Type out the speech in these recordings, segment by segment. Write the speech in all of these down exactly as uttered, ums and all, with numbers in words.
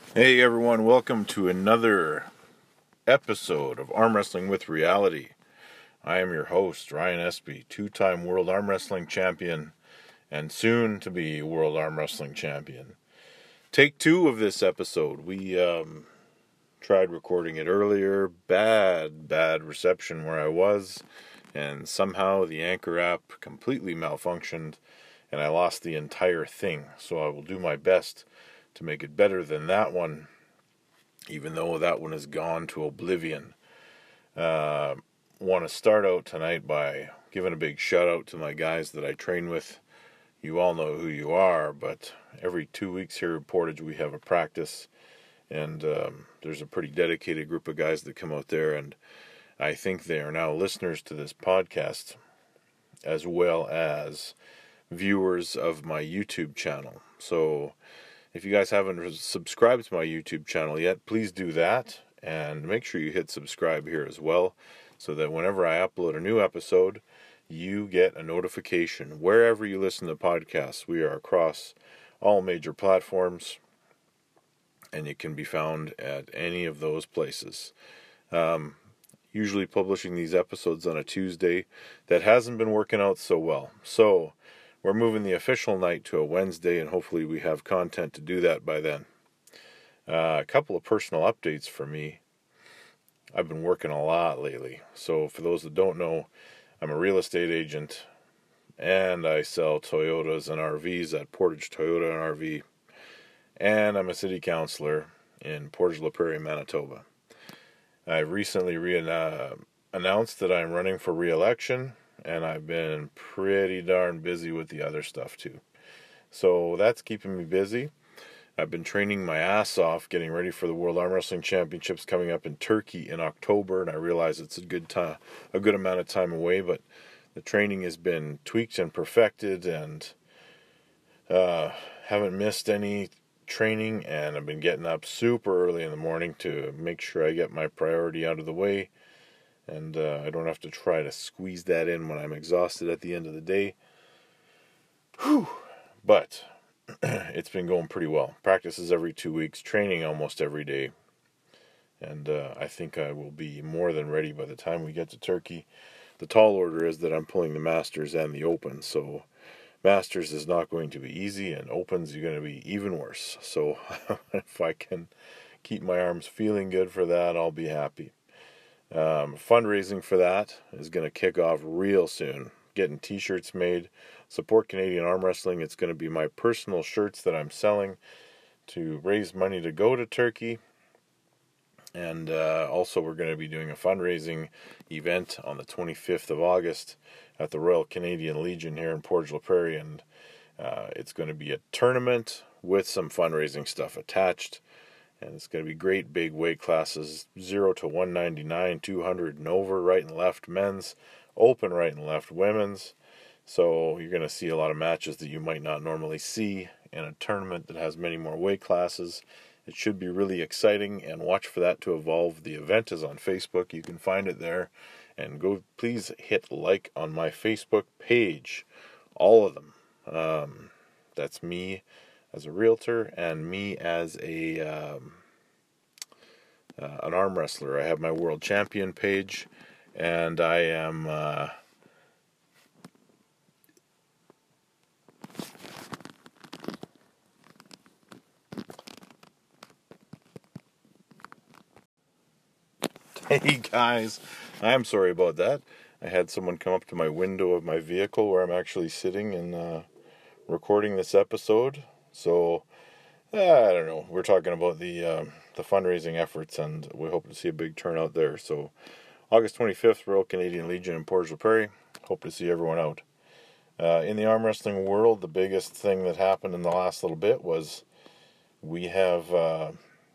Hey everyone, welcome to another episode of Arm Wrestling with Reality. I am your host, Ryan Espy, two-time World Arm Wrestling Champion and soon to be World Arm Wrestling Champion. Take two of this episode. We um, tried recording it earlier. Bad, bad reception where I was, and somehow the Anchor app completely malfunctioned and I lost the entire thing. So I will do my best to make it better than that one, even though that one is gone to oblivion. Uh, want to start out tonight by giving a big shout out to my guys that I train with. You all know who you are, but every two weeks here at Portage we have a practice, and um, there's a pretty dedicated group of guys that come out there, and I think they are now listeners to this podcast as well as viewers of my YouTube channel. So if you guys haven't subscribed to my YouTube channel yet, please do that, and make sure you hit subscribe here as well, so that whenever I upload a new episode, you get a notification. Wherever you listen to podcasts, we are across all major platforms, and it can be found at any of those places. Um, usually publishing these episodes on a Tuesday. That hasn't been working out so well. So we're moving the official night to a Wednesday, and hopefully we have content to do that by then. Uh, a couple of personal updates for me. I've been working a lot lately. So for those that don't know, I'm a real estate agent, and I sell Toyotas and R Vs at Portage Toyota and R V. And I'm a city councilor in Portage La Prairie, Manitoba. I've recently re- uh, announced that I'm running for re-election, and I've been pretty darn busy with the other stuff too. So that's keeping me busy. I've been training my ass off, getting ready for the World Arm Wrestling Championships coming up in Turkey in October, and I realize it's a good time, a good amount of time away, but the training has been tweaked and perfected, and uh, haven't missed any training, and I've been getting up super early in the morning to make sure I get my priority out of the way. And uh, I don't have to try to squeeze that in when I'm exhausted at the end of the day. Whew. But it's been going pretty well. Practices every two weeks, training almost every day. And uh, I think I will be more than ready by the time we get to Turkey. The tall order is that I'm pulling the Masters and the Open. So Masters is not going to be easy, and Opens are going to be even worse. So if I can keep my arms feeling good for that, I'll be happy. Um, fundraising for that is going to kick off real soon. Getting t-shirts made. Support Canadian Arm Wrestling. It's going to be my personal shirts that I'm selling to raise money to go to Turkey. And uh, also we're going to be doing a fundraising event on the twenty-fifth of August at the Royal Canadian Legion here in Portage La Prairie. And uh, it's going to be a tournament with some fundraising stuff attached. And it's going to be great big weight classes, zero to one ninety-nine, two hundred and over, right and left men's, open right and left women's. So you're going to see a lot of matches that you might not normally see in a tournament that has many more weight classes. It should be really exciting, and watch for that to evolve. The event is on Facebook. You can find it there. And go, please hit like on my Facebook page. All of them. Um, that's me as a realtor, and me as a um, uh, an arm wrestler. I have my world champion page, and I am uh, hey guys, I'm sorry about that. I had someone come up to my window of my vehicle where I'm actually sitting and uh, recording this episode. So Uh, I don't know. We're talking about the um, the fundraising efforts, and we hope to see a big turnout there. So, August twenty-fifth, Royal Canadian Legion in Portage La Prairie. Hope to see everyone out. Uh, in the arm wrestling world, the biggest thing that happened in the last little bit was we have uh,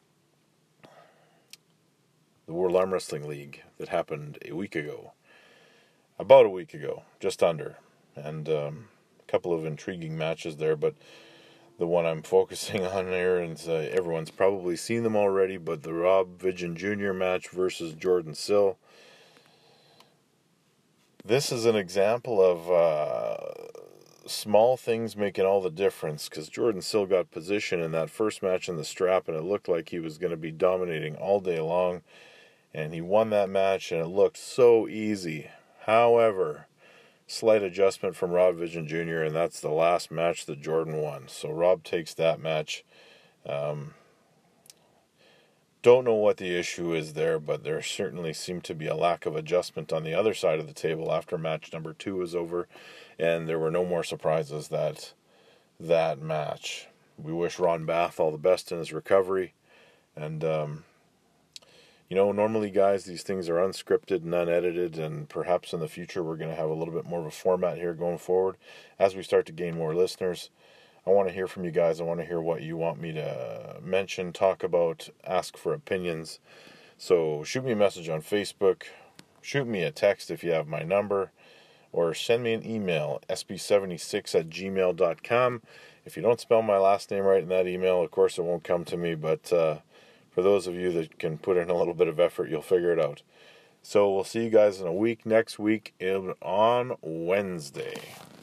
the World Arm Wrestling League that happened a week ago. About a week ago, just under. And um, a couple of intriguing matches there, but the one I'm focusing on here, and uh, everyone's probably seen them already, but the Rob Vidgen Junior match versus Jordan Sill. This is an example of uh, small things making all the difference, because Jordan still got position in that first match in the strap, and it looked like he was going to be dominating all day long, and he won that match, and it looked so easy. However, slight adjustment from Rob Vision Junior, and that's the last match that Jordan won. So Rob takes that match. Um, don't know what the issue is there, but there certainly seemed to be a lack of adjustment on the other side of the table after match number two was over, and there were no more surprises that that match. We wish Ron Bath all the best in his recovery, and um, you know, normally, guys, these things are unscripted and unedited, and perhaps in the future we're going to have a little bit more of a format here going forward as we start to gain more listeners. I want to hear from you guys. I want to hear what you want me to mention, talk about, ask for opinions. So shoot me a message on Facebook, shoot me a text if you have my number, or send me an email, s b seventy-six at gmail dot com. If you don't spell my last name right in that email, of course it won't come to me, but uh, for those of you that can put in a little bit of effort, you'll figure it out. So we'll see you guys in a week, next week on Wednesday.